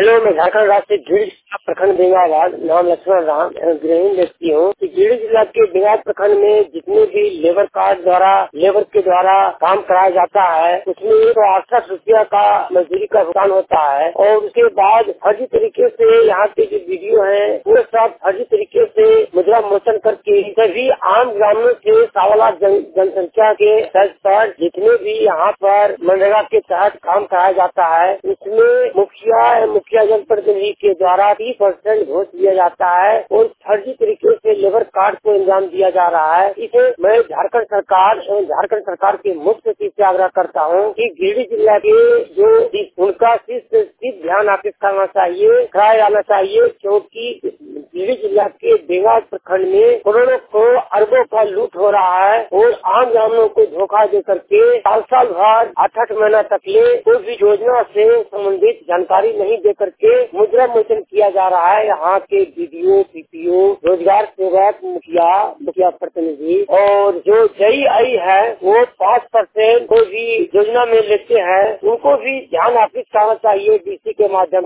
Hello, मैं झारखंड राज्य से गिरिडीह प्रखंड बेंगाबाद नाम लक्ष्मण राम गृहिणी व्यक्ति हूँ। गिरिडीह जिला के बेंगाबाद प्रखंड में जितने भी लेबर के द्वारा काम कराया जाता है उसमें 168 रुपया का मजदूरी का भुगतान होता है और उसके बाद फर्जी तरीके से यहाँ के जो वीडियो है वो सब फर्जी तरीके से मुद्रा मोचन करके सभी आम ग्रामीणों से 1.25 लाख जनसंख्या के तर्ज पर जितने भी यहाँ पर मनरेगा के तहत काम कराया जाता है उसमें मुखिया जनप्रतिनिधि के द्वारा 30% घूस दिया जाता है और फर्जी तरीके से लेबर कार्ड को इंजाम दिया जा रहा है। इसे मैं झारखंड सरकार के मुख्य सचिव से आग्रह करता हूँ कि गिरिडीह जिला के जो उनका सिर्फ ध्यान आकृष्ट कराया जाना चाहिए क्योंकि गिरिडीह जिला के बेंगाबाद प्रखंड में करोड़ों को अरबों का लूट हो रहा है और आम ग्रामीणों को धोखा दे करके साल भर 8 महीना तक कोई भी योजना से संबंधित जानकारी नहीं दे करके मुद्रा मोचन किया जा रहा है। यहाँ के बीडीओ, पीपीओ, रोजगार सेवक, मुखिया प्रतिनिधि और जो JEI है वो 5% कोई भी योजना में लेते हैं उनको भी ध्यान आकृष्ट करना चाहिए डीसी के माध्यम